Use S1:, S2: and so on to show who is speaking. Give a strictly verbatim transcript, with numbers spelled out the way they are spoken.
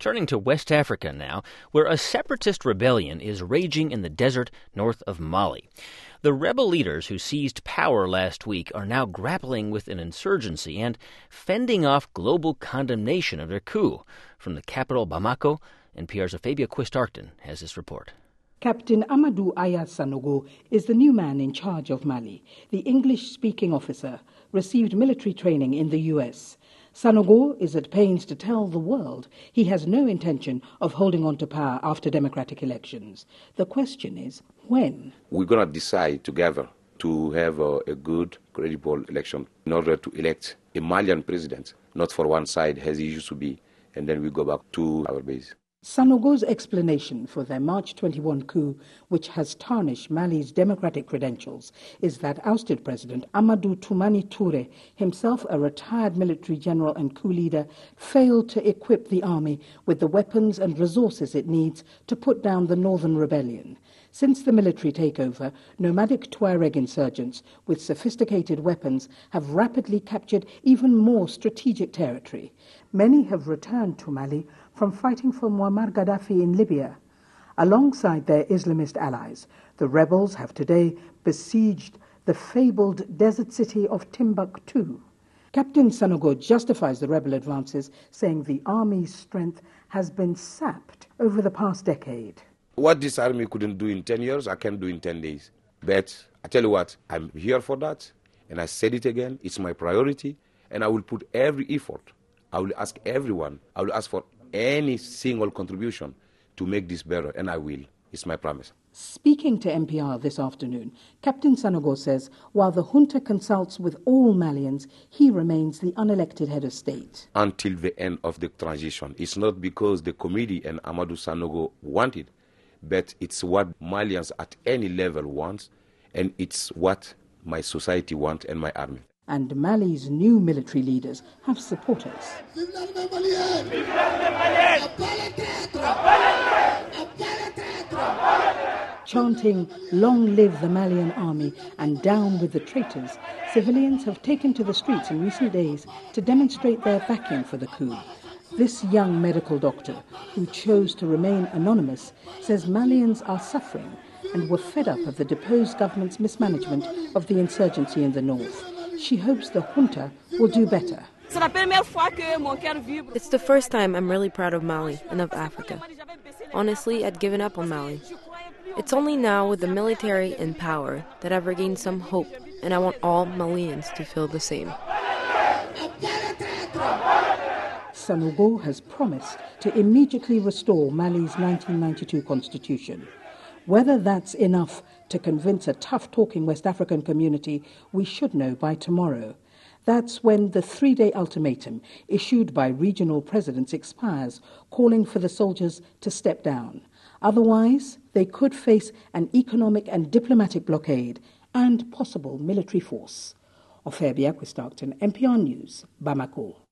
S1: Turning to West Africa now, where a separatist rebellion is raging in the desert north of Mali. The rebel leaders who seized power last week are now grappling with an insurgency and fending off global condemnation of their coup. From the capital, Bamako, N P R's Fabia Quist-Arcton has this report.
S2: Captain Amadou Aya Sanogo is the new man in charge of Mali. The English-speaking officer received military training in the U S. Sanogo is at pains to tell the world he has no intention of holding on to power after democratic elections. The question is, when?
S3: We're going to decide together to have a, a good, credible election in order to elect a Malian president, not for one side as it used to be, and then we go back to our base.
S2: Sanogo's explanation for their March twenty-first coup, which has tarnished Mali's democratic credentials, is that ousted President Amadou Toumani Touré, himself a retired military general and coup leader, failed to equip the army with the weapons and resources it needs to put down the northern rebellion. Since the military takeover, nomadic Tuareg insurgents with sophisticated weapons have rapidly captured even more strategic territory. Many have returned to Mali from fighting for Muammar Gaddafi in Libya. Alongside their Islamist allies, the rebels have today besieged the fabled desert city of Timbuktu. Captain Sanogo justifies the rebel advances, saying the army's strength has been sapped over the past decade.
S3: What this army couldn't do in ten years, I can do in ten days. But I tell you what, I'm here for that, and I said it again, it's my priority, and I will put every effort. I will ask everyone, I will ask for any single contribution to make this better, and I will. It's my promise.
S2: Speaking to N P R this afternoon, Captain Sanogo says while the junta consults with all Malians, he remains the unelected head of state.
S3: Until the end of the transition. It's not because the committee and Amadou Sanogo wanted, but it's what Malians at any level want, and it's what my society wants and my army.
S2: And Mali's new military leaders have supporters. Chanting, "Long live the Malian army and down with the traitors," civilians have taken to the streets in recent days to demonstrate their backing for the coup. This young medical doctor, who chose to remain anonymous, says Malians are suffering and were fed up of the deposed government's mismanagement of the insurgency in the north. She hopes the junta will do better.
S4: It's the first time I'm really proud of Mali and of Africa. Honestly, I'd given up on Mali. It's only now with the military in power that I've regained some hope, and I want all Malians to feel the same.
S2: Sanogo has promised to immediately restore Mali's nineteen ninety-two constitution. Whether that's enough to convince a tough-talking West African community, we should know by tomorrow. That's when the three-day ultimatum issued by regional presidents expires, calling for the soldiers to step down. Otherwise, they could face an economic and diplomatic blockade and possible military force. Fabia Quist-Arcton, N P R News, Bamako.